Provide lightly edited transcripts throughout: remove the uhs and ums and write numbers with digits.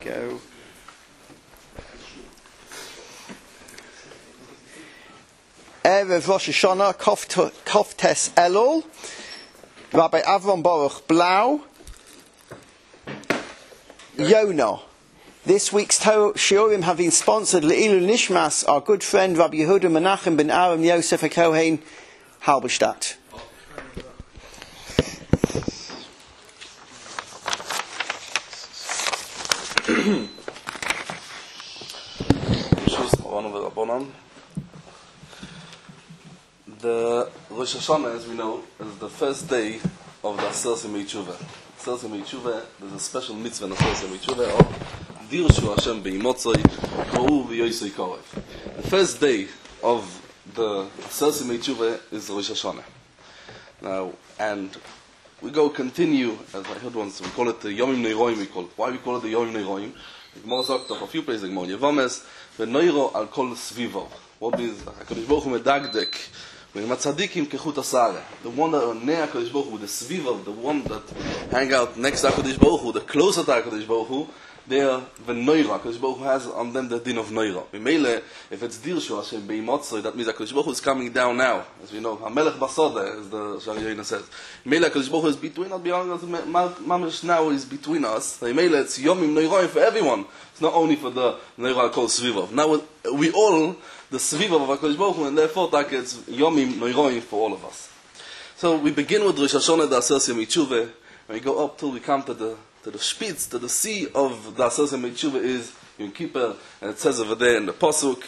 Go. Erev Rosh Hashanah, Koftes Elul, Rabbi Avram Baruch Blau, Yonah. This week's Shiurim have been sponsored Le'ilu Nishmas, our good friend Rabbi Yehuda Menachem ben Aram Yosef HaKohen, Halberstadt. The Rosh Hashanah, as we know, is the first day of the Aser Simei Tshuva. Aser Simei Tshuva, there's a special mitzvah in Aser Simei Tshuva of Dirshu Hashem Be'imotzoi K'u V'Yosei Korev. The first day of the Aser Simei Tshuva is Rosh Hashanah. Now, and we continue, as I heard once, we call it the Yomim Neiroim. Why we call it the Yomim Neiroim? The Gemara sagt of a few places, the Gemara Yevames, V'Neiro Al Kol Svivov. What is HaKadosh Baruch Hu Medagdek? The one that are near HaKadosh Baruch Hu, the Sviva, the one that hang out next to HaKadosh Baruch Hu, the closer to HaKadosh Baruch Hu, they are the Noira. HaKadosh Baruch Hu has on them the din of Noira. If it's Dirshu Hashem Be'imotzoi, that means HaKadosh Baruch Hu is coming down now. As we know, HaMelech Basada, as the Shari Yoina says. HaKadosh Baruch Hu is between us, beyond us, Mamish now is between us. It's Yomim Noiroim for everyone. It's not only for the Noira called Sviva. Now we all the Sviva of HaKadosh Baruch Hu, and therefore it's Yomim Noiroim for all of us. So we begin with Rosh Hashanah, the Aser Simei Tshuva, and we go up till we come to the Spitz, to the sea of the Aser Simei Tshuva is Yom Kippur, and it says over there in the Pasuk,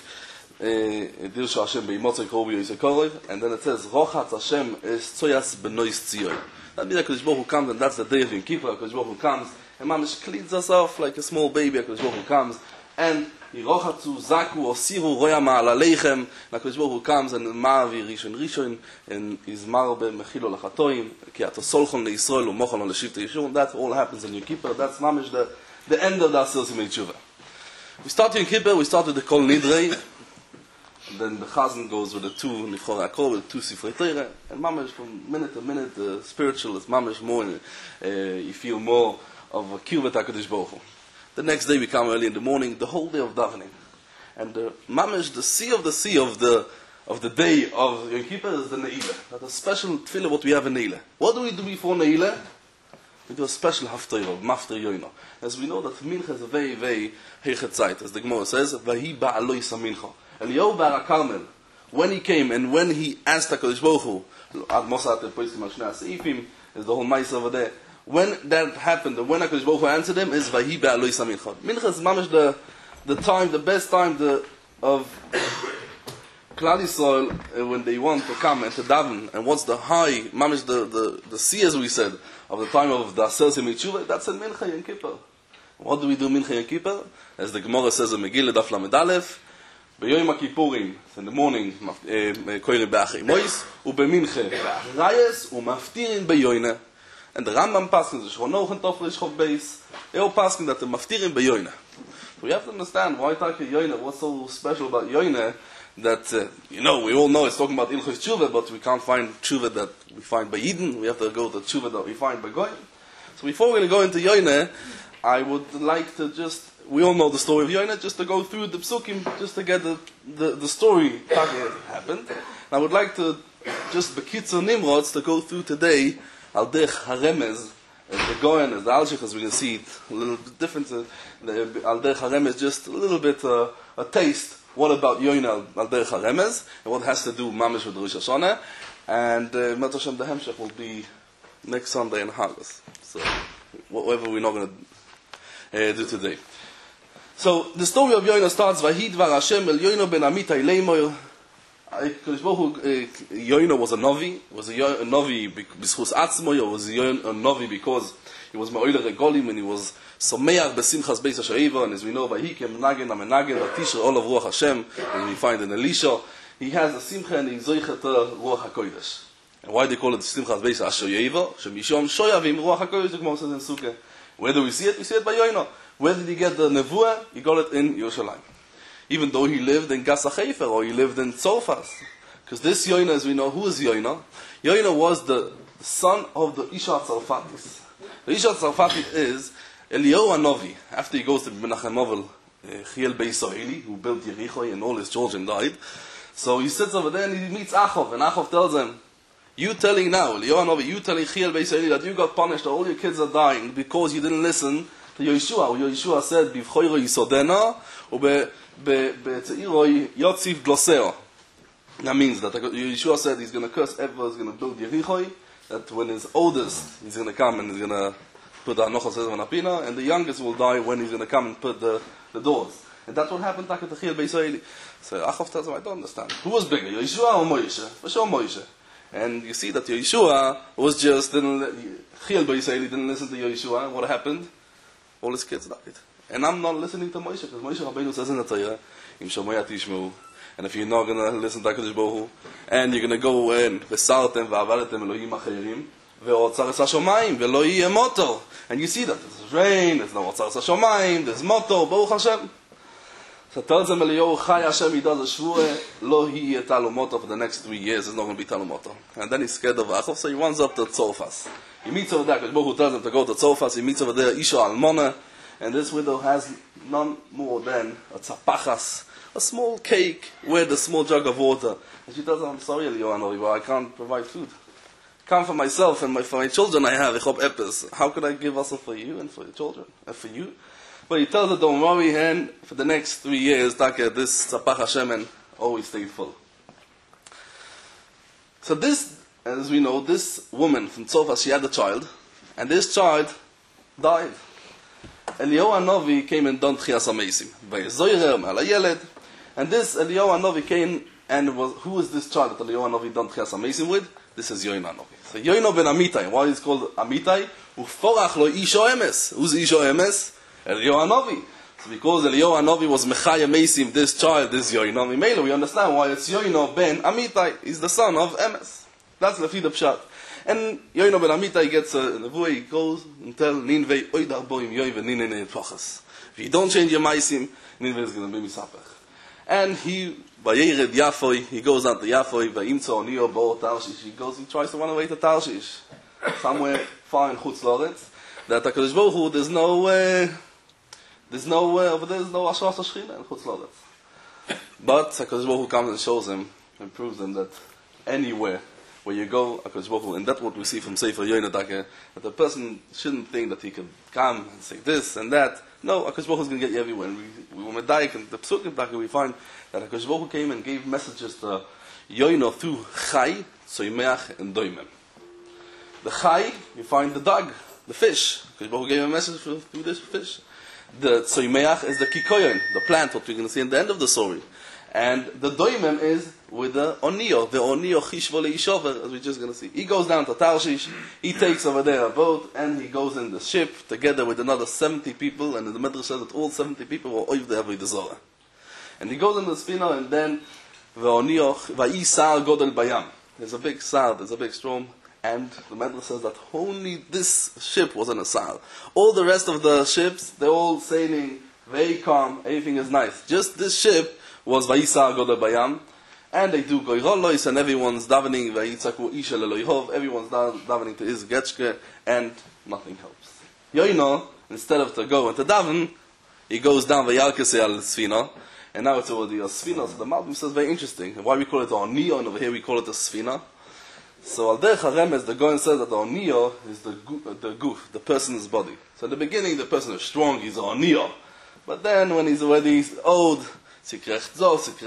Dirshu Hashem Be'imotzoi K'u V'Yosei Korev, and then it says, Rochatz Hashem es Tzoyas B'nois Tzion. That means HaKadosh Baruch Hu comes, and that's the day of Yom Kippur. HaKadosh Baruch Hu comes, and Mamish cleans us off like a small baby. HaKadosh Baruch Hu comes, and Yirochatzu Zaku Osiru Roya Ma'alalechem. HaKadosh Baruch Hu comes and Ma'avi Rishon and Izmar Be'mechilo Lachatoim Ki Ato Solchon LeYisrael U'mochon LeShivtei Yeshurun. That all happens in Yom Kippur. That's mamish the end of the Aser Simei Tshuva. We start Yom Kippur. We start with the Kol Nidrei. Then the Chazan goes with the two Nifchorei HaKol, with the two Sifrei Torah, and mamish from minute to minute the spiritual is mamish more. You feel more of a kibbutz HaKadosh Baruch Hu. The next day we come early in the morning, the whole day of davening. And the mamish, the sea of the day of Yom Kippur is the Ne'ilah. That's a special tefillah what we have in Ne'ilah. What do we do before Ne'ilah? We do a special haftarah, maftar yoina. As we know that mincha is a very, very heichet zeit. As the Gemara says, Vahi ba'aloi samincha. Eliyahu bar HaKarmel, when he came and when he asked HaKadosh Baruch Hu, Ad Mosat Poiskim al Shnei HaSeifim, is the whole mice over there. When that happened, when HaKadosh Baruch Hu answered him, is Vahi Be'aloi Samincha. Mincha is mamish the time, the best time of Klal Yisrael when they want to come and to daven. And what's the high, mamish the sea, as we said, of the time of the Aser Simei Tshuva, that's in Mincha Yom Kippur. What do we do Mincha Yom Kippur? As the Gemara says in Megillah Daf Lamed Aleph, B'Yom HaKippurim, in the morning, koirim be'achei mois, u'bemincha be'achrayes, u'maftirin be'yoina. And the Rambam paskin, the Shchonoch and Tofresh Chov Beis, they all paskin that the maftirin be'yoina. So we have to understand why talking yoina, what's so special about yoina, that, we all know it's talking about Ilchos Tshuva, but we can't find Tshuva that we find by Eden, we have to go to Tshuva that we find by Goyim. So before we're going to go into yoina, I would like to we all know the story of Yonah, just to go through the psukim, just to get the story that happened. And I would like to just Bekitzer Nimrods to go through today Al Derech HaRemez, as the Goyen, as the Alshich, as we can see it a little bit different. Al Derech HaRemez, just a little bit a taste. What about Yonah Al Derech HaRemez, and what has to do mamish with Rosh Hashanah, and Met Hashem the Hemshech will be next Sunday in Hagas. So whatever we're not going to do today. So the story of Yonah starts, Vahidvar Hashem el Yonah ben Amitai Leimoy. Yonah was a Novi. Was a Novi b'schus atzmoy, or was a Novi because he was Ma'oile Regolim, and he was Someach b'simchas beis ha'sha'iva, and as we know, Vahikem Nagen Amenagen V'tisher all of Ruach Hashem, and we find in Elisha, he has a simcha and he's zoichet Ruach HaKodesh. And why they call it Simchas beis ha'sha'iva? Shemishom shoyavim Ruach HaKodesh, the Gemara says in Sukkah. Where do we see it? We see it by Yonah. Where did he get the nevuah? He got it in Yerushalayim. Even though he lived in Gaza Hefer, or he lived in Tzofas. Because this Yonah, as we know, who is Yonah? Yonah was the son of the Isha Tzarfatis. The Isha Tzarfatis is Eliyahu Hanavi, after he goes to Menachem Ovel, Chiel Beisraeli, who built Yericho and all his children died. So he sits over there and he meets Achov, and Achov tells him, you telling now, Eliyahu Hanavi, you telling Chiel Beisraeli that you got punished, that all your kids are dying because you didn't listen to Yeshua. Yeshua said, Bivchoiro Yisodena, Be'Tzeiro Yotzif Gloseo. That means that Yeshua said he's going to curse everyone who's going to build Yericho, that when his oldest, he's going to come and he's going to put the Anochos Ezra Napina, and the youngest will die when he's going to come and put the doors. And that's what happened to Chiel Beisraeli. So Achov tells him, I don't understand. Who was bigger, Yeshua or Moshe? For sure Moshe. And you see that Yeshua was just, Chiel Beisraeli didn't listen to Yeshua, and what happened? All his kids died. And I'm not listening to Moshe, because Moshe Rabbeinu says in the Torah, Im Shomoya Tishmeu. And if you're not going to listen to HaKadosh Baruch Hu, and you're going to go in, V'sartem v'avadtem Elohim acherim, ve'otzares hashomayim, ve'lo yiyeh motor. And you see that. There's rain, there's no otzares hashomayim, there's motor, Baruch Hashem. So tells him Eliyahu, Chai Hashem, he does a shvurah, lo yiyeh talu motor for the next 3 years, there's not going to be talu motor. And then he's scared of Achov, so he runs up to Tzofas. He meets over there, HaKadosh Baruch Hu tells him to go to Tzofas, he meets over there, Isha Almona, and this widow has none more than a tzapachas, a small cake with a small jug of water. And she tells him, I'm sorry, Eliyahu Hanavi, but I can't provide food. I can't for myself and for my children I have, ich hab epis. How could I give also for you and for your children and for you? But he tells her, don't worry, and for the next 3 years, this tzapach Hashem always stayed full. So this, as we know, this woman from Tzofas, she had a child, and this child died. Eliyahu Hanavi came and done Tchias HaMeisim. V'yezoyer me'al hayeled. And this Eliyahu Hanavi came and who is this child that Eliyahu Hanavi done Tchias HaMeisim with? This is Yoina Hanavi. So Yoina ben Amitai. Why is called Amitai? Uforach lo Isha Emes. Who's Isha Emes? Eliyahu Hanavi. So because Eliyahu Hanavi was Mechaya Meisim, this child is Yoina. We understand why it's Yoina ben Amitai. He's the son of Emes. That's the Lefi the Pshat. And Yoina ben Amitai gets a nevuah, he goes and tells Ninveh, Oidar boim Yoiv and Ninene Pachas. If you don't change your Meisim, Ninveh is going to be Misapech. And he, Vayered Yafoi, he goes out to Yafoi, Vayimtzo Oniyo Bo Tarshish, he tries to run away to Tarshish, somewhere far in Chutz Loretz, that HaKadosh Baruch Hu, there's no over there's no Ashras HaShechina in Chutz Loretz. But HaKadosh Baruch Hu comes and shows him, and proves him that anywhere where you go, HaKadosh Baruch Hu, and that's what we see from Sefer Yoina, that the person shouldn't think that he can come and say this and that. No, HaKadosh Baruch Hu is going to get you everywhere. And when we die, in the Psukim, we find that HaKadosh Baruch Hu came and gave messages to Yoina through Chai, Tzoimeach, and Doimem. The Chai, you find the dog, the fish. HaKadosh Baruch Hu gave a message through this fish. The Tzoimeach is the Kikoyon, the plant, what we're going to see in the end of the story. And the Doimem is with the Onio Chishvo Leishover, as we're just going to see. He goes down to Tarshish, he takes over there a boat, and he goes in the ship together with another 70 people, and the Medrash says that all 70 people were Oiv the Avodah Zorah. And he goes in the spinner, and then Va'i Sar Godel Bayam. There's a big Sar, there's a big storm, and the Medrash says that only this ship was in a Sar. All the rest of the ships, they're all sailing very calm, everything is nice. Just this ship was Vayisar Godel Bayam, and they do Goyrolois, and everyone's davening Vayitzaku Isha Leloihov, everyone's davening to his Getchke, and nothing helps. Yoino, instead of to go and to daven, he goes down Vayalkese al Sfina, and now it's already a Sfina. So the Malbim says very interesting. Why we call it a Onio, and over here we call it a Sfina. So al derech haremes, the Goyen says that the Onio is the goof, the person's body. So in the beginning, the person is strong, he's an Onio. But then when he's already old, it's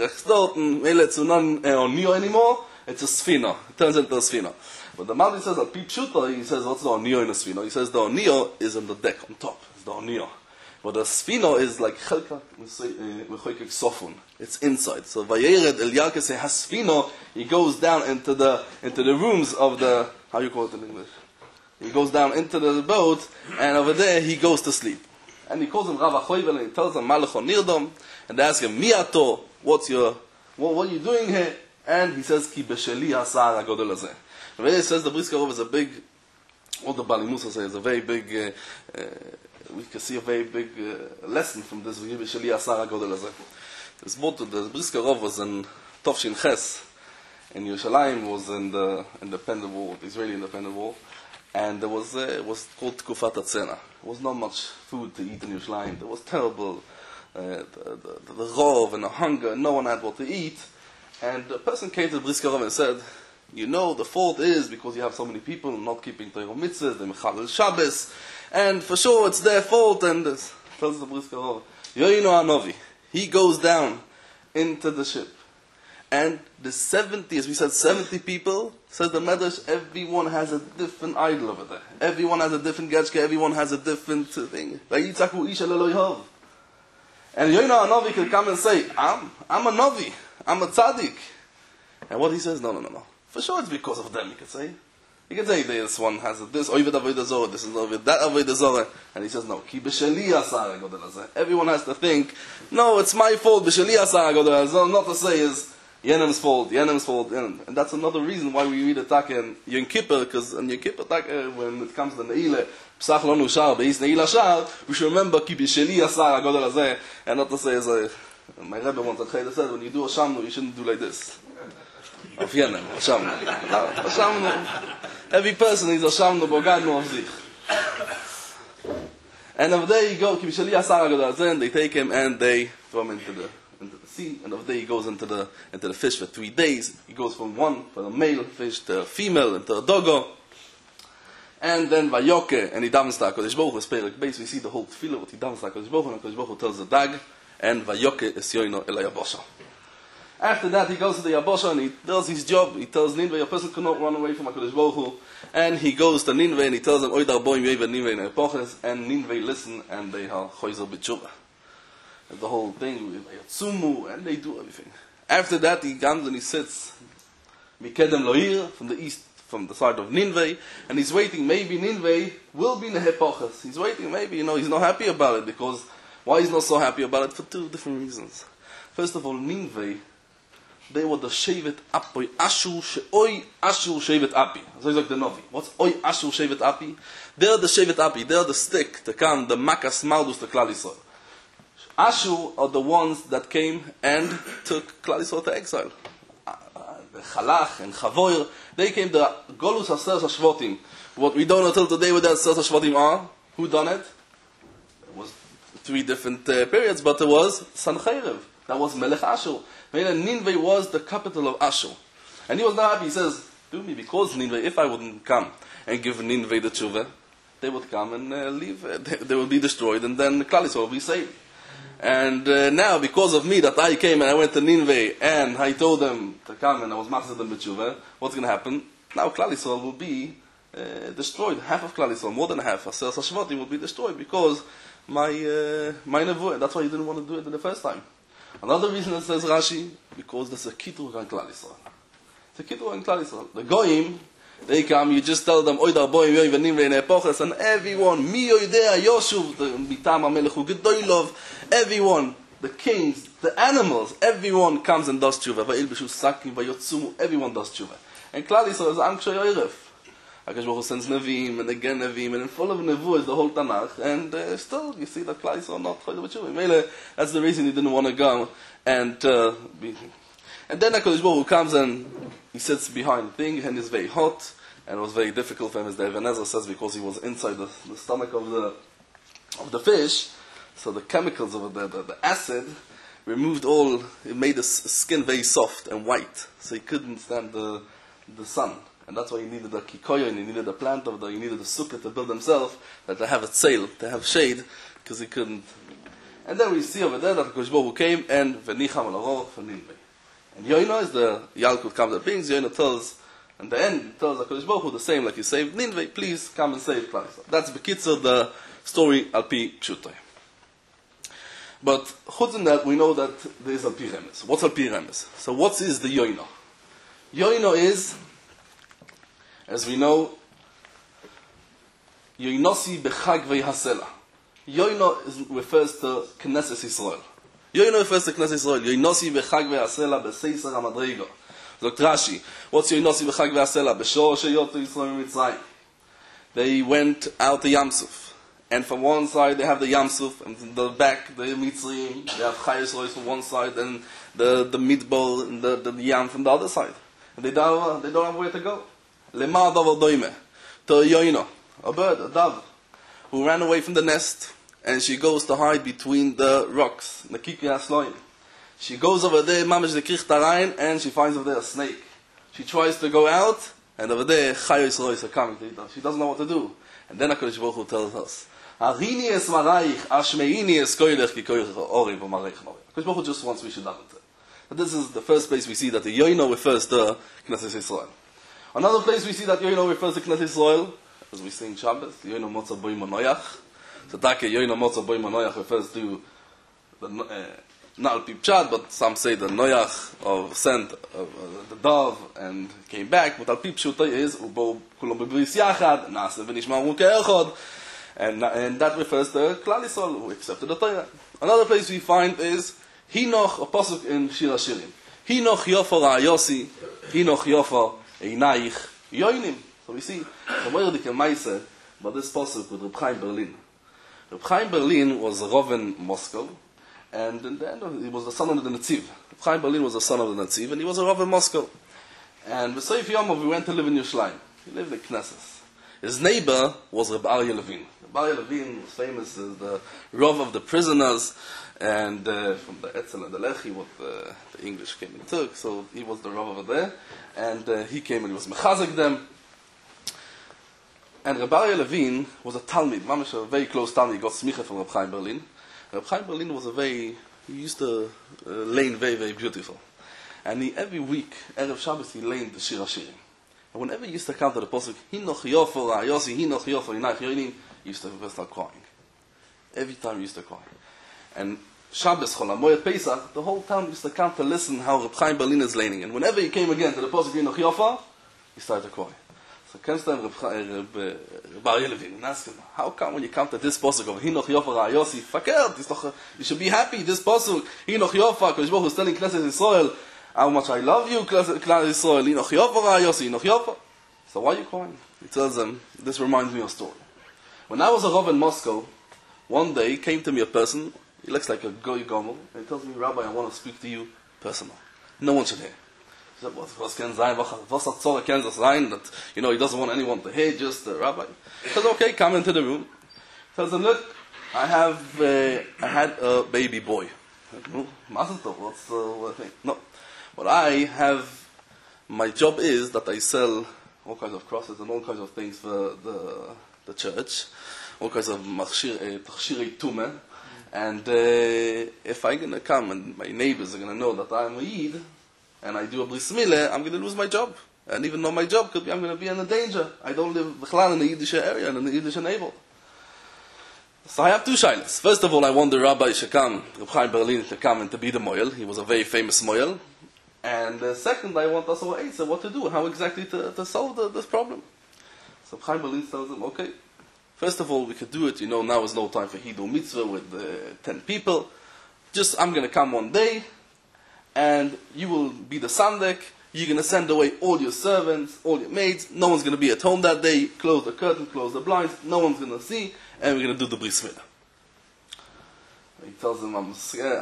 not Onio anymore, it's a Sfina. It turns into a Sfina. But the Malbim says that Pichuto, he says, what's the Onio in a Sfina? He says the Onio is on the deck, on top. It's the Onio. But the Sfina is like Chelka Mechoikek Sofun. It's inside. So Vayered El Yarkese has Sfina, he goes down into the rooms of the, how you call it in English? He goes down into the boat, and over there he goes to sleep. And he calls him Rav Achoivel, and he tells him Malachon Nirdom, and they ask him, Miato, what are you doing here? And he says, Ki Besheli Hasar HaGodel Hazeh. And he says the Brisker Rov is a big, what the Bali Musa says, a very big, we can see a very big lesson from this, Ki Besheli Hasar HaGodel Hazeh. The Brisker Rov was in Tovshin Ches, in Yerushalayim, was in the independent war, the Israeli independent war. And there was it was called Tkufat Hatzena. There was not much food to eat in Yerushalayim. There was terrible, the rov and the hunger. No one had what to eat. And a person came to the Brisker Rav and said, you know, the fault is because you have so many people not keeping Torah mitzvahs, they mechalel Shabbos, and for sure it's their fault. And this tells the Brisker Rav, Yoino Hanovi, he goes down into the ship. And the 70, as we said, 70 people, says the Medrash, everyone has a different idol over there. Everyone has a different getchke, everyone has a different thing. And Yoina Hanovi can come and say, I'm a Novi, I'm a tzaddik. And what he says, no. For sure it's because of them, you could say. You can say this one has this, Oived Avodah Zorah, this is Oived, that Avodah Zorah. And he says, no, Ki b'sheli asar HaGodel Hazeh. Everyone has to think, no, it's my fault, b'sheli asar HaGodel Hazeh. Not to say is, Yenem's fault. And that's another reason why we read a Taka in Yom Kippur, because in Yom Kippur Taka, when it comes to Ne'ilah, Psach lo nushar, be'is Ne'ilah shar, we should remember, Ki b'sheli asar HaGodel Hazeh. And not to say, as my Rebbe once at Chayda said, when you do a Shamnu, you shouldn't do like this. Auf Yenem, a Shamnu. Every person is a Shamnu, Bogadnu of sich. And over there you go, Ki b'sheli asar HaGodel Hazeh, and they take him and they throw him into the sea, and over there he goes into the fish for 3 days. He goes from a male fish to a female, into a dogo. And then Vayoke, and he davens to HaKadosh Baruch Hu, Perek Beis, we see the whole tefillah, what he davens to HaKadosh Baruch Hu, and HaKadosh Baruch Hu tells the dag, and Vayoke es yoino el hayabosha. After that, he goes to the Yabosha and he does his job. He tells Ninveh, a person cannot run away from HaKadosh Baruch Hu. And he goes to Ninveh and he tells them, Oidar boim yevad Ninveh ne'epoches, and Ninveh listen and they are choizer b'tshuva. The whole thing with Yatsumu, and they do everything. After that, he comes and he sits Mikedem Loir, from the east, from the side of Ninveh, and he's waiting, maybe Ninveh will be Nehepoches. He's waiting, maybe, he's not happy about it, because why he's not so happy about it? For 2 different reasons. First of all, Ninveh, they were the Shevet Api, Oi Ashur Shevet Api. So he's like the Novi. What's Oi Ashur Shevet Api? They're the Shevet Api, they're the stick to come, the Makas Maldus to Klal Yisrael. Ashur are the ones that came and took Klal Yisrael to exile. Chalach and Chavoir, they came to Golus HaSer HaShvotim. What we don't know till today what the Ser HaShvotim are. Who done it? It was 3 different periods, but it was Sancheriv. That was Melech Ashur. Ninveh was the capital of Ashur. And he was not happy. He says, do me, because Ninveh, if I wouldn't come and give Ninveh the tshuva, they would come and leave. They would be destroyed, and then Klal Yisrael will be saved. And now, because of me, that I came and I went to Ninveh, and I told them to come, and I was master them b'tshuva, what's going to happen? Now Klal Yisrael will be destroyed. Half of Klal Yisrael, more than half, Aser Hashvatim will be destroyed, because my nevuah. That's why he didn't want to do it the first time. Another reason that says Rashi, because there's a kitrug on Klal Yisrael. It's a kitrug on Klal Yisrael. The Goyim, they come, you just tell them, Oidar boim yoy v'nimrei ne'epoches, and everyone, mi yoidea Yoshuv, the mitam ha'melechu gedoylov, everyone, the kings, the animals, everyone comes and does tshuva. Va'il b'shu sakim v'yotzumu, everyone does tshuva. And Klal Yisrael is Am Kshay Oiref. HaKadosh Baruch Hu sends Nevi'im, and again Nevi'im, and full of Nevuah is the whole Tanakh, and still, you see that Klal Yisrael not Chodev B'tshuva. That's the reason he didn't want to go, and then HaKadosh Baruch Hu comes and he sits behind the thing, and it's very hot, and it was very difficult for him, as the Even Ezra says, because he was inside the stomach of the fish, so the chemicals of the acid removed all, it made the skin very soft and white, so he couldn't stand the sun. And that's why he needed a kikoya, and he needed a plant over there, he needed a sukkah to build himself, that to have a sail, to have shade, because he couldn't. And then we see over there that HaKadosh Baruch Hu came and v'nicham al aror for Ninveh. And Yoina is the Yalkut comes that brings, Yoina tells, and the end tells HaKadosh Baruch Hu the same like you saved Ninveh, please come and save Klal Yisrael. That's B'kitzur, the story al pi pshutai. But chutz in that, we know that there is al pi remes. What's al pi remes? So what is the Yoina? Yoina is, as we know, Yoinosi b'chag v'yhasela. Yoino refers to Knesset Yisrael. Yoino refers to Knesset Yisrael. Yoinosi b'chag v'yhasela b'seiser hamadrigo. Dr. Rashi, what's Yoinosi b'chag v'yhasela? B'shor sheyotu Yisrael mitzrayim. They went out to Yamsuf. And from one side they have the Yamsuf, and from the back the Mitzrayim. They have Chayes Rois from one side, and the Midbar and the Yam from the other side. And they don't have where to go. Lema davar doime. to a yoina, a bird, a dove, who ran away from the nest, and she goes to hide between the rocks, the kikri asloim. She goes over there, mamash the kricht arayin, and she finds over there a snake. She tries to go out, and over there, chayos rois are coming to eat her. She doesn't know what to do. And then HaKadosh Baruch Hu tells us, Arini es maraich, ashmeini es koilech ki koilech orim v'mareich norim. HaKadosh Baruch Hu just wants we should daven to. But this is the first place we see that the yoino refers to Knesset Yisrael. Another place we see that yoino refers to Knesset Yisrael, as we sing Shabbos, yoino motza boi monoyach. So take yoino motza boi monoyach refers to the not al pi pshat, but some say the noyach of sent the dove and came back. But al pi pshuta is ubo kulom bebris yachad nase v'nishma ke'echad, and that refers to Klal Yisrael who accepted the Torah. Another place we find is Hinoch, a pasuk in Shir Hashirim. Hinoch yofa ra'yosi, Hinoch yofa einaich yoinim. So we see the Moedik and Maise, but this pasuk with Reb Chaim Berlin. Reb Chaim Berlin was a Rav in Moscow, and in the end he was the son of the Netziv. Reb Chaim Berlin was the son of the Netziv, and he was a Rav in Moscow. And B'Seif Yomov, we went to live in Yerushalayim. He lived in Knesset. His neighbor was Reb Aryeh Levin. Reb Aryeh Levin was famous as the Rav of the prisoners, and from the Etzel and the Lechi, what the English came and took. So he was the Rav over there, and he came and he was mechazek them. And Reb Aryeh Levin was a Talmid, mamish a very close Talmid. He got smicha from Reb Chaim Berlin. Reb Chaim Berlin was he used to learn very, very beautiful. And every week, Erev Shabbos, he learned the Shir Hashirim. And whenever he used to come to the pasuk, Hinoch yofor ra'yosi, Hinoch yofor einaich yoinim, he used to start crying. Every time he used to cry. And Shabbos, Chol HaMoed, Pesach, the whole town used to come to listen how Reb Chaim Berlin is learning. And whenever he came again to the pasuk Hinoch yofor, he started to cry. So comes to Reb Aryeh Levin and asked him, how come when you come to this pasuk of Hinoch yofor ra'yosi, fakert, you should be happy, this pasuk, Hinoch yofor, HaKadosh Baruch Hu is telling Knesset Yisrael, how much I love you, Klal Yisrael, Hinoch yofor ra'yosi, Hinoch yofor. So why are you crying? He tells them, this reminds me of a story. When I was a Rav in Moscow, one day came to me a person, he looks like a goy gomel, and he tells me, Rabbi, I want to speak to you personal. No one should hear. He said, was can sein, was hat Zorah can sein, that, he doesn't want anyone to hear, just Rabbi. He says, okay, come into the room. He tells him, look, I had a baby boy. Mazel tov, what's the thing? No. What I have, my job is that I sell all kinds of crosses and all kinds of things for the church, all kinds of tachshirei tumah, and if I'm going to come and my neighbors are going to know that I'm a Yid, and I do a bris milah, I'm going to lose my job. And even though my job could be, I'm going to be in a danger. I don't live in the Yiddish area, and in the Yiddish neighborhood. So I have two shaylas. First of all, I want the Rabbi should come, Reb Chaim Berlin, to come and to be the moyel. He was a very famous moyel. And second, I want also an answer what to do, how exactly to solve this problem. So Chaim Berlin tells him, okay, first of all, we could do it, now is no time for Hidu Mitzvah with 10 people. Just, I'm going to come one day, and you will be the sandek, you're going to send away all your servants, all your maids, no one's going to be at home that day, close the curtain, close the blinds, no one's going to see, and we're going to do the bris milah. He tells him, I'm scared,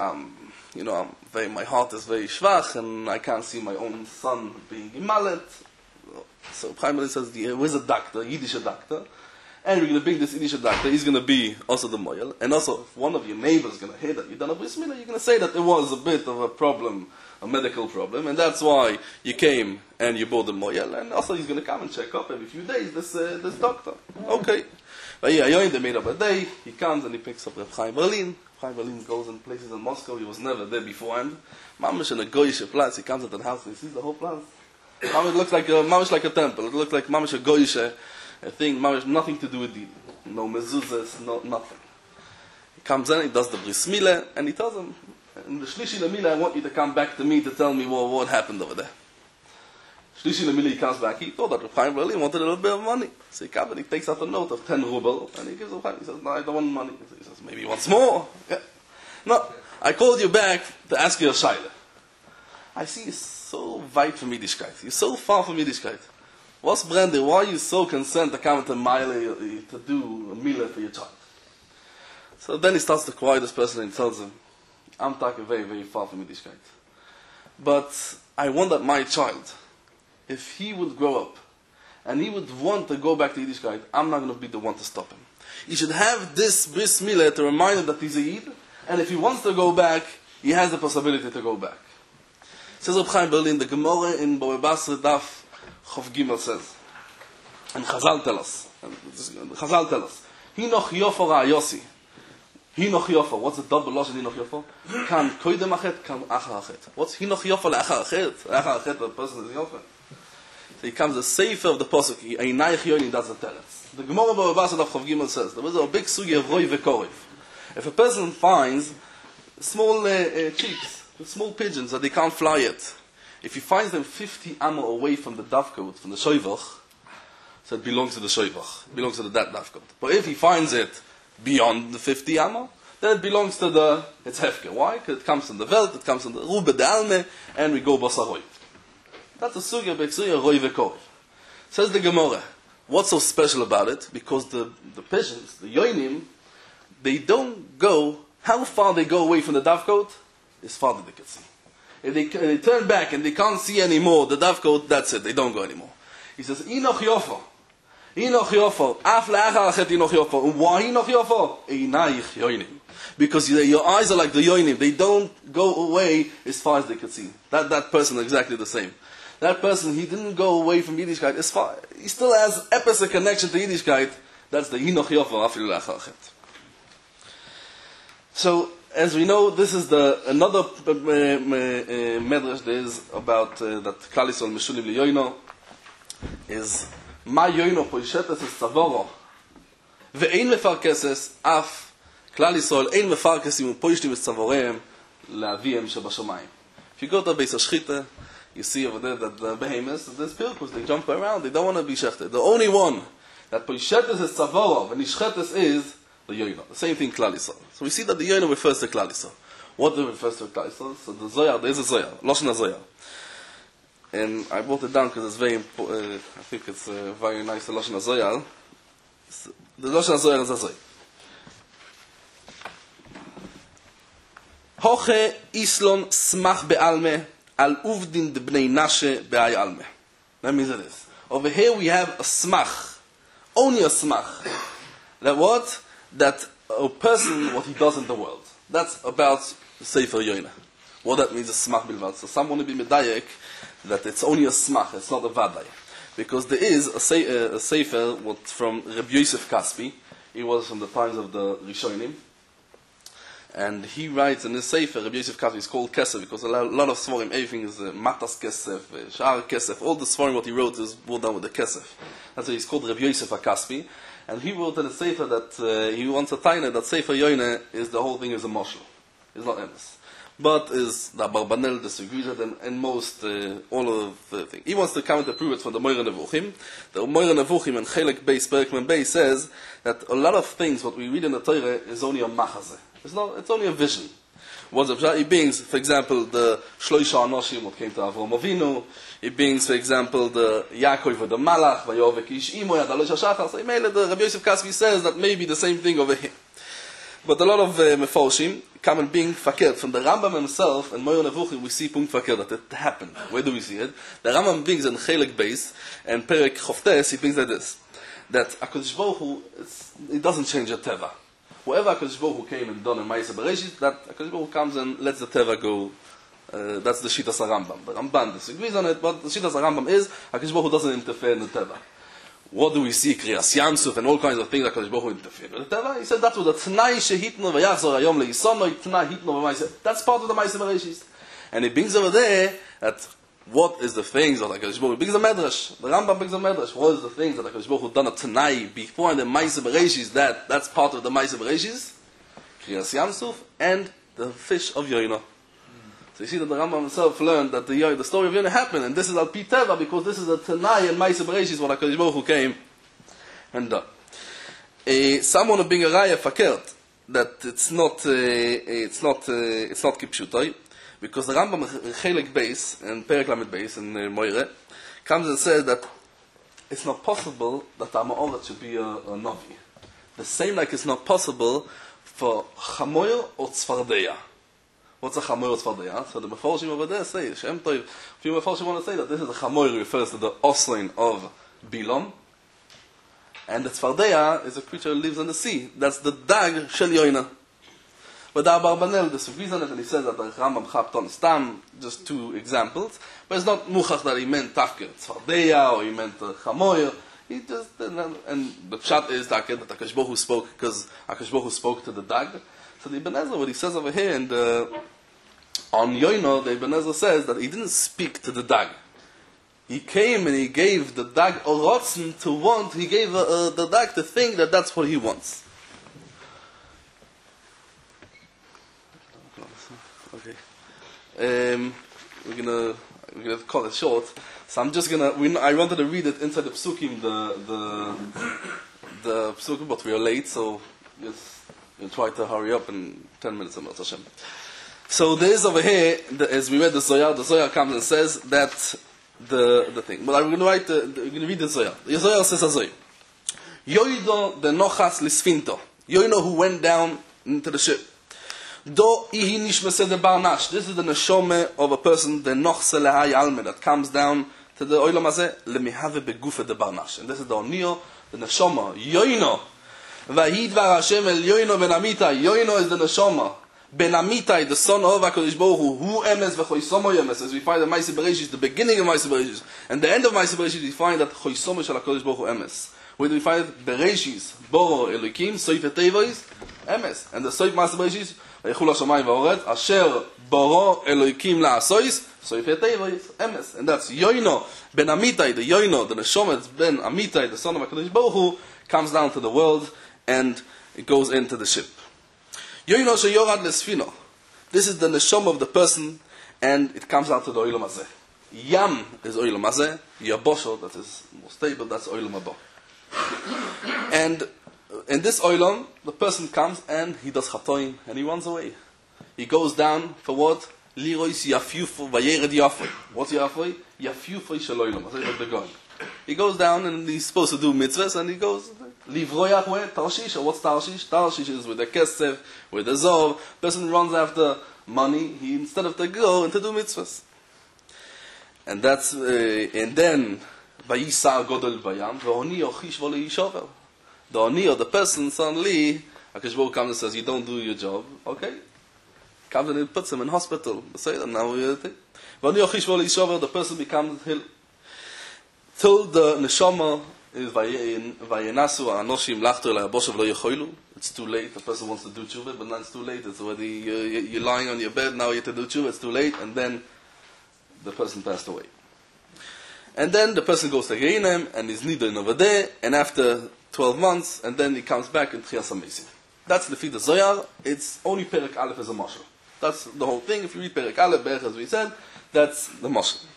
my heart is very schwach, and I can't see my own son being imalet. So Chaim Berlin says, there is a doctor, a Yiddish doctor, and we're going to bring this Yiddish doctor, he's going to be also the moyel, and also if one of your neighbors is going to hear that you've done a bris milah, you're going to say that there was a bit of a problem, a medical problem, and that's why you came and you bought the moyel, and also he's going to come and check up every few days, this doctor. Okay. But yeah, they made up a day, he comes and he picks up Reb Chaim Berlin. Chaim Berlin goes in places in Moscow, he was never there beforehand. Mamish in a goyish place, he comes into the house and he sees the whole place. Mamish looks like mamish like a temple, it looks like mamish a goyish thing, mamish nothing to do with the, no mezuzahs, no nothing. He comes in, he does the bris milah, and he tells him, in the shlishi lemilah, I want you to come back to me to tell me what happened over there. Shlishi lemilah, he comes back, he thought that Reb Chaim Berlin wanted a little bit of money. So he comes and he takes out a note of 10 ruble, and he gives Reb Chaim, he says, no, I don't want money. He says, maybe he wants more. Yeah. No, I called you back to ask you a shayla. I see you're so weit from Yiddishkeit. You're so far from Yiddishkeit. What's Brenda? Why are you so concerned to come to Mile to do a milah for your child? So then he starts to cry, this person, and tells him, I'm talking very, very far from Yiddishkeit. But I want that my child, if he would grow up and he would want to go back to Yiddishkeit, I'm not going to be the one to stop him. He should have this bris milah to remind him that he's a Yid, and if he wants to go back, he has the possibility to go back. Says Reb Chaim Berlin, the Gemara in Bava Basra Daf Chof Gimel says, and Chazal tell us, Hinoch Yofor Ra'yosi. Hinoch Yofor. What's the double loss in Hinoch Yofor? Kan koidem achet, kan achar achet. What's Hinoch Yofor le'achar achet? Achar achet, the person is Yofor. So he comes the sefer of the pasuk. Einayich Yonim, that's the teretz. The Gemara Bava Basra Daf Chof Gimel says there was a big sugi of roi vekorev. If a person finds small chicks, small pigeons that they can't fly yet, if he finds them 50 amo away from the dafkot, from the shoivach, so it belongs to the shoivach, it belongs to that dafkot. But if he finds it beyond the 50 amo, then it belongs to it's hefke. Why? Because it comes from the Welt, it comes from the Rube de Alme, and we go basaroi. That's a sugya, beksuya, roi vekorev. Says the Gemara, what's so special about it? Because the pigeons, the yoinim, they don't go, how far they go away from the dafkot, is farther they can see. If they turn back and they can't see anymore the dafkot, that's it, they don't go anymore. He says, Inoch Yofor. Inoch Yofor. Af le'achar achet Inoch Yofor. And why Inoch Yofor? Einayich Yoinim. Because your eyes are like the Yoinim. They don't go away as far as they can see. That person is exactly the same. That person, he didn't go away from Yiddishkeit as far. He still has a connection to Yiddishkeit. That's the Inoch Yofor. Af le'achar achet. So, as we know, this is another medrash there is about that Klal Yisrael Meshulim Liyoino is Ma Yoino Poishetes es Tzavoro Ve'ein Mefarkeses Af Klal Yisrael Ein Mefarkesim U'Poishtim es Tzavoreim Le'Aviem Shebashamayim. If you go to Beis HaShchita, you see over there that the behemoths, there's pilkus, they jump around, they don't want to be shechted. The only one that Poishetes es Tzavoro and Nishchetes is the Yoino. The same thing Klal Yisrael. So we see that the Yoino refers to Klal Yisrael. What does it refers to Klal Yisrael? So the Zohar, there is a Zohar, Lashon HaZohar. And I brought it down because it's very important. I think it's very nice, the Lashon HaZohar. The Lashon HaZohar is a Zohar. Hoche Islon Smach Be'alme Al Uvdin de Bnei Nashe Be'ay Alme. That means it is. Over here we have a Smach. Only a Smach. That what? That a person, what he does in the world. That's about the Sefer Yoina. What that means is Smach Bilvad. So some want to be medayek that it's only a Smach, it's not a Vaday. Because there is a Sefer from Rabbi Yosef Kaspi. He was from the times of the Rishonim. And he writes in his Sefer, Rabbi Yosef Kaspi, is called Kesef, because a lot of Svarim, everything is Matas Kesef, Shar Kesef, all the Svarim what he wrote is brought down with the Kesef. That's why he's called Rabbi Yosef Kaspi. And he wrote in a Sefer that he wants a taina that Sefer Yoine is the whole thing is a moshel. It's not emes. But is the Barbanel disagrees with them and most all of the thing. He wants to come to prove it from the Moira Nevuchim. The Moira Nevuchim and Chelek Beis Perkman Beis says that a lot of things what we read in the Torah is only a machazeh. It's only a vision. What the Pshat, it brings, for example, the Shloisha Anoshim, what came to Avram Avinu. It brings, for example, the Yaakov and the Malach, Vayovek Ish Imo, Yadalosh HaShachar. So the Rabbi Yosef Kaspi says that maybe the same thing over here. But a lot of Meforshim come and being fakir. From the Rambam himself, and Moira Nevuchim, we see Punkt fakir, that it happened. Where do we see it? The Rambam brings in Chelek Beis, and Perek Choftes, he brings like this. That HaKadosh Baruch Hu, it doesn't change the Teva. Whoever HaKadosh Baruch Hu came and done in Ma'aseh Bereshit, that HaKadosh Baruch Hu comes and lets the Teva go. That's the Shitas HaRambam. The Ramban disagrees on it, but the Shitas HaRambam is HaKadosh Baruch Hu doesn't interfere in the Teva. What do we see? Kriyas Yamsuf and all kinds of things that HaKadosh Baruch Hu interfere with the Teva. He said that's what the Tnai Shehitno V'yachzor Hayom Le'Yisonoi Tnai Hitno V'Ma'aseh. That's part of the Ma'aseh Bereshit. And it brings over there that what is the things that HaKadosh Baruch Hu brings a medrash. The Rambam brings a medrash. What is the things that HaKadosh Baruch Hu done a Tanai before in the Ma'aseh Bereshit? That's part of the Ma'aseh Bereshit. Kriyas Yamsuf and the fish of Yoina. So you see that the Rambam himself learned that the story of Yoina happened, and this is al pi teva because this is a Tanai and Ma'aseh Bereshit when HaKadosh Baruch Hu came and done. Someone being a raya fakert that it's not kipshutai. Because the Rambam Chelek Beis and Perek Lamed Beis and Moire comes and says that it's not possible that Amaorat should be a Navi. The same like it's not possible for Chamoyer or Tzfardeya. What's a Chamoyer or Tzfardeya? So the Meforshim over there say, Shem Tov, a few Meforshim want to say that this is a Chamoyer refers to the Oslein of Bilam. And the Tzfardeya is a creature who lives on the sea. That's the Dag Shel Yoina. But the Abarbanel disagrees on it, and he says that the Rambam Chapton Stam, just two examples. But it's not Muchach that he meant Tafke Tzfardeya, or he meant Chamoyer. He just, and the pshat is that Akash Baruch Hu spoke, because Akash Baruch Hu spoke to the Dag. So the Ibn Ezra, what he says over here, and on Yoino, the Ibn Ezra says that he didn't speak to the Dag. He came and he gave the Dag a rotzen to want, he gave the Dag to think that that's what he wants. Okay. We're gonna call it short. So I'm just gonna. I wanted to read it inside the psukim, the psukim, but we are late, so we'll try to hurry up in 10 minutes. Hashem. So there is over here, as we read the Zohar comes and says that the thing. But I'm going to we're going to read the Zohar. The Zohar says Azoy. Yoido the nochas lisfinto. Yoino who went down into the ship. Do ihi nishmese de barnash. This is the neshome of a person, the nochse lehai alme, that comes down to the oilam hazeh, lemihave begufe de barnash. And this is the onio, the neshoma. Yoino. Vahid var Hashem el Yoino ben Amitai. Yoino is the neshoma. Ben Amitai, the son of HaKadosh Baruch Hu emes v'choisomo yemes. As we find in Ma'aseh Bereshis, the beginning of Ma'aseh Bereshis, and the end of Ma'aseh Bereshis, we find that choisomo shel HaKadosh Baruch Hu emes. Where do we find it? Bereshis, Boro Elokim, Soif Etevois, emes. And the Soif Ma'aseh Bereshis, Vayechul HaShamayim v'Haaretz, Asher Boro Elokim la'asois, Soif Etevois, emes. And that's Yoino, Ben Amitai, the Yoino, the Neshomet, Ben Amitai, the son of HaKadosh Baruch Hu, comes down to the world, and it goes into the ship. Yoino sheyorad lesfino. This is the neshama of the person, and it comes out to the oilam hazeh. Yam is oilam hazeh. Yabosho, that is more stable, that's oilam haba. And in this oilam, the person comes and he does chatoim, and he runs away. He goes down for what? Lirois yafyufo vayered yafoy. What's yafoy? Yafyufo shel oilam hazeh, like the going. He goes down and he's supposed to do mitzvahs, and he goes livroyach where Tarshish. What's Tarshish? Tarshish is with the kesef, with the zov. Person runs after money. He instead of to go and to do mitzvahs. And that's and then vayisar godol bayam ve'oni ochish v'lo yishover. The oni or the person suddenly HaKadosh Baruch Hu comes and says, "You don't do your job." Okay, comes and he puts him in hospital. Say that now. Ve'oni ochish v'lo yishover. The person becomes hill. Till the neshama is vayenasu anoshim lachto le'aboshav lo yechoilu. It's too late. The person wants to do tshuva, but now it's too late. It's already you're lying on your bed. Now you have to do tshuva. It's too late, and then the person passed away. And then the person goes to Gehinnom and is nidon over there. And after 12 months, and then he comes back in Tchias HaMesim. That's the Fida Zohar. It's only Perek Aleph as a mashal. That's the whole thing. If you read Perek Aleph, Berech, as we said, that's the mashal.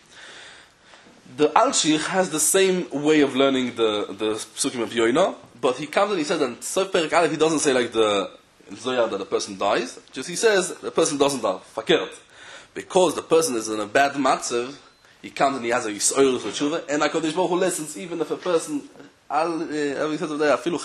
The Alshich has the same way of learning the Psukim of Yoino, but he comes and he says, and so Perek Aleph, he doesn't say like the Zohar that the person dies, just he says the person doesn't die, fakert. Because the person is in a bad matzav, he comes and he has a Yisrael for tshuva, and HaKadosh Baruch Hu listens, even if a person, HaKadosh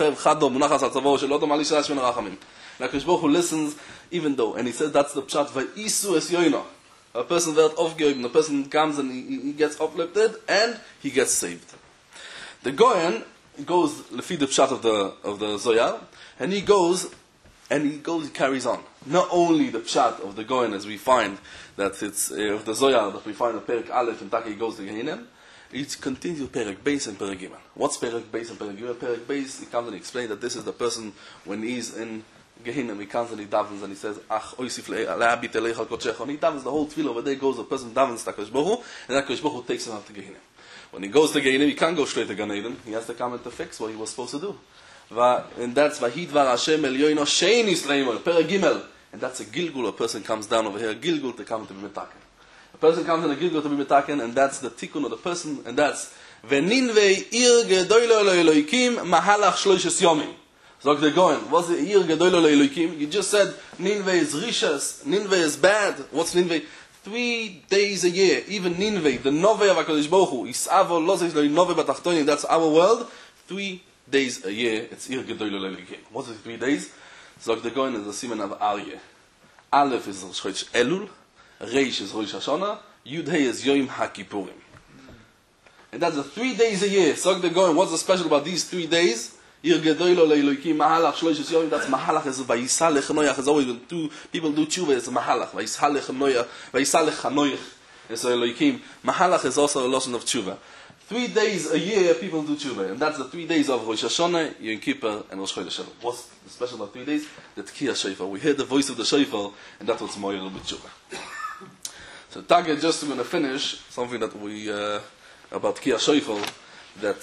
Baruch Hu listens, even though, and he says that's the pshat, Va'isu es Yoino. A person wird aufgehoben, the person comes and he gets uplifted and he gets saved. The Goyen goes lefi the pshat of the Zohar, and he carries on. Not only the pshat of the Goyen, as we find that it's of the Zohar that we find in Perek Aleph and Taki goes to Gehinnom, it continues with Perek Beis and Perek Gimel. What's Perek Beis and Perek Gimel? Perek Beis, he comes and explains that this is the person when he's in Gehinnom, he comes and he davens and he says, Ach, oisif le'abit eleich kodshecha. And he davens the whole tefillah over there goes, the person davens to HaKadosh Baruch Hu, and HaKadosh Baruch Hu takes him out to Gehinnom. When he goes to Gehinnom, he can't go straight to Gan Eden. He has to come and to fix what he was supposed to do. And that's Vahid var Hashem el Yoino shein Yisrael, Perek Gimel. And that's a Gilgul, a person comes down over here, a Gilgul to come to be metaken. A person comes in a Gilgul to be metaken, and that's the tikkun of the person, and that's Veninvei ir gedoylo Elohikim mahalach shloishes yomim. So they're going, what's the ir gedoylo Elohikim? You just said Ninveh is rishas, Ninveh is bad. What's Ninveh? 3 days a year. Even Ninveh, the Noveh of HaKadosh Baruch Hu, Isavo lozes lo Noveh batachtonim, that's our world. 3 days a year, it's ir gedoylo Elohikim. What's the 3 days? So they're going is the siman of Aryeh. Aleph is Rosh Elul, Reish is Rosh Hashanah, Yud Hey is Yom HaKippurim. And that's the 3 days a year. So they're going, what's so special about these 3 days? Ir gedoylo leilokim mahalach shloishes yom. That's mahalach is vayisalech noyach. It's always when two people do tshuva, it's a mahalach. Vayisalech noyach, vayisalech hanoyach. It's Elokim. Mahalach is also a lesson of tshuva. 3 days a year people do tshuva, and that's the 3 days of Rosh Hashanah, Yom Kippur, and Rosh Chodesh. What's special about 3 days? The Tkiyah Shofar. We hear the voice of the Shofar, and that's what's more with tshuva. So Tage, just going to finish something that we about Tkiyah Shofar, that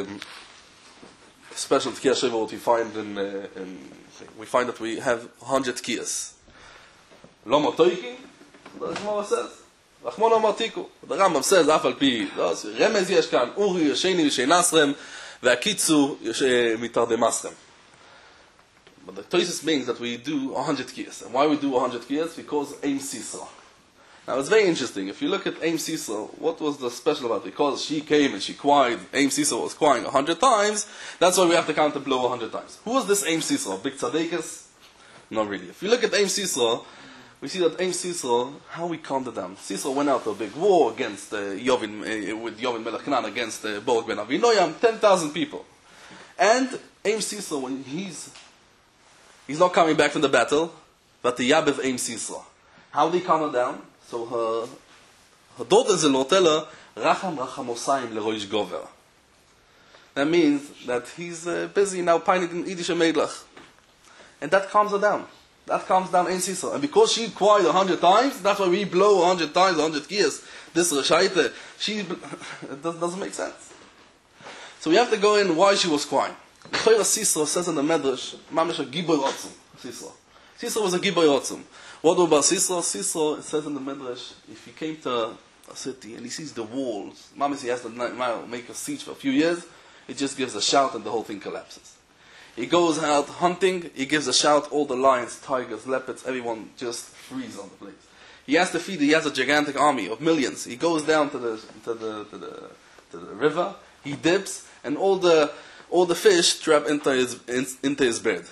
special Tkiyah Shofar. What we find we find that we have 100 Tkiyas. Lama Toiki, the Gemara says. Rachmana Martiku. The Rambam says, Afal Pi, Remez Yesh Kan, Uri, Yesheni, Yeshenasrem, Ve'akitzu, Mitardemasrem. But the Tosis means that we do 100 Kiyas. And why we do 100 Kiyas? Because Aim Sisra. Now it's very interesting. If you look at Aim Sisra, what was the special about it? Because she came and she cried, Aim Sisra was crying 100 times, that's why we have to count the blow 100 times. Who was this Aim Sisra? Big Tzaddikus? Not really. If you look at Aim Sisra, we see that Aim Sisra, how we calmed it down. Sisra went out to a big war against Yovin, with Yovin Melech Canaan against Borg ben Avinoyam, 10,000 people. And Aim Sisra, when he's not coming back from the battle, but the Yabev Aim Sisra. How did he calm her down? So her daughters-in-law tell her, Racham Rachamosayim leroish gover. That means that he's busy now pining in Yiddish Meidlach. And that calms her down. That calms down Ein Sisra. And because she cried 100 times, that's why we blow 100 times, 100 kiyas. This Rashaita, it doesn't make sense. So we have to go in why she was crying. Chayra Sisra says in the Medrash, Mamish a Giboy Otzum. Sisra. Sisra was a Giboy Otzum. What about Sisra? Sisra, it says in the Medrash, if he came to a city and he sees the walls, Mamish he has to make a siege for a few years, he just gives a shout and the whole thing collapses. He goes out hunting, he gives a shout, all the lions, tigers, leopards, everyone just freeze on the place. He has to feed, he has a gigantic army of millions. He goes down to the river, he dips, and all the fish trap into his bed.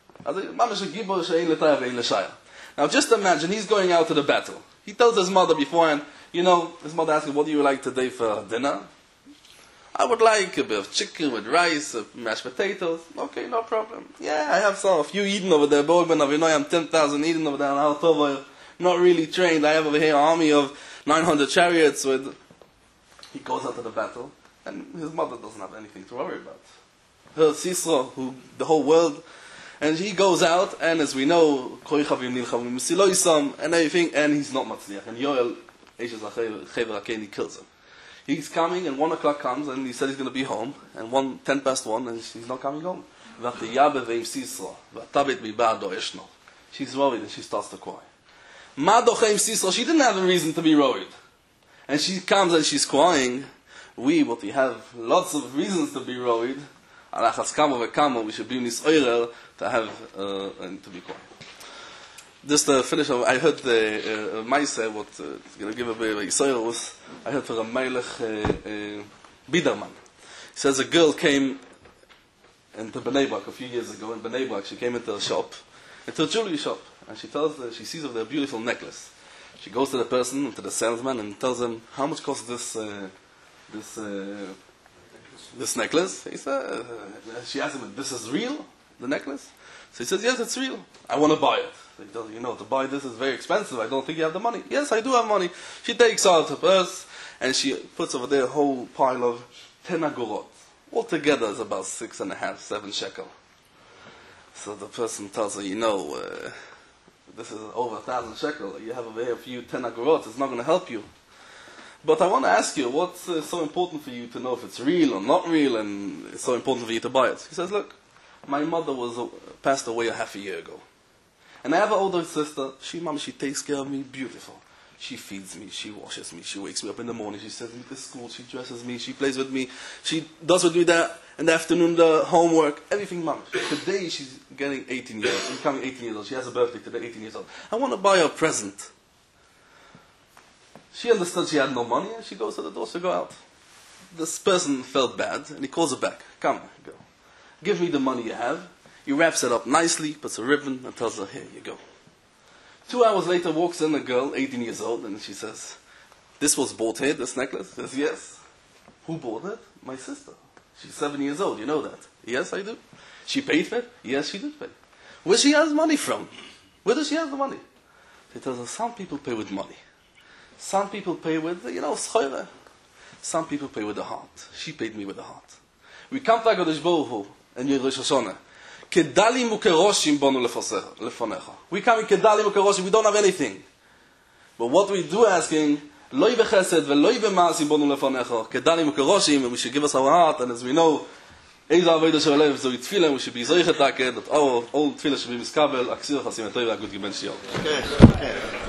Now just imagine, he's going out to the battle. He tells his mother beforehand, his mother asks him, what do you like today for dinner? I would like a bit of chicken with rice, mashed potatoes. Okay, no problem. Yeah, I have a few Eden over there. I'm 10,000 Eden over there. Not really trained. I have over here an army of 900 chariots. He goes out to the battle, and his mother doesn't have anything to worry about. Her Sisra, the whole world, and he goes out, and as we know, and everything, and he's not Matzliach. And Yoel, he kills him. He's coming, and 1 o'clock comes, and he said he's going to be home, and 10 past 1, and he's not coming home. She's worried, and she starts to cry. She didn't have a reason to be worried. And she comes and she's crying. We have lots of reasons to be worried. We should be nis'oirer to have and to be crying. Just to finish, I heard the Maise, what it's going to give a bit of Yisrael was, I heard from a Melech Biderman. He says a girl came into Bnei Brak a few years ago in Bnei Brak. She came into a shop, into a jewelry shop, and she she sees of their beautiful necklace. She goes to the person, to the salesman, and tells him, how much costs this necklace? He said, she asks him, this is real, the necklace? So he says, yes, it's real. I want to buy it. So he tells, to buy this is very expensive. I don't think you have the money. Yes, I do have money. She takes out her purse, and she puts over there a whole pile of 10 agorot. Altogether is about 6.5, 7 shekel. So the person tells her, this is over 1,000 shekel. You have over here a few 10 agorot. It's not going to help you. But I want to ask you, what's so important for you to know if it's real or not real, and it's so important for you to buy it? He says, look, my mother passed away a half a year ago. And I have an older sister. She takes care of me beautiful. She feeds me, she washes me, she wakes me up in the morning, she sends me to school, she dresses me, she plays with me, she does with me in the afternoon, the homework, everything mom. Today she's getting 18 years old, she's becoming 18 years old, she has a birthday today, 18 years old. I want to buy her a present. She understood she had no money, and she goes to the door to go out. This person felt bad, and he calls her back. Come, go. Give me the money you have. He wraps it up nicely, puts a ribbon, and tells her, here you go. 2 hours later, walks in a girl, 18 years old, and she says, this was bought here, this necklace? She says, yes. Who bought it? My sister. She's 7 years old, you know that. Yes, I do. She paid for it? Yes, she did pay. Where she has money from? Where does she have the money? She tells us some people pay with money. Some people pay with, schoire. Some people pay with the heart. She paid me with the heart. We come to HaKadosh Baruch Hu and Rosh Hashanah. Kedalim ukeroshim bonu lefonecha. We come in kedalim ukeroshim, we don't have anything. But what we do asking, loy bechesed veloy b'maasim bonu lefonecha, kedalim ukeroshim, and we should give us our heart, and as we know, Eiza Avodah Shel Lev, so we tefillah, we should be zoichet that all tefillah should be miskabel, aksir chasim etoy, a good giben shiol. Okay.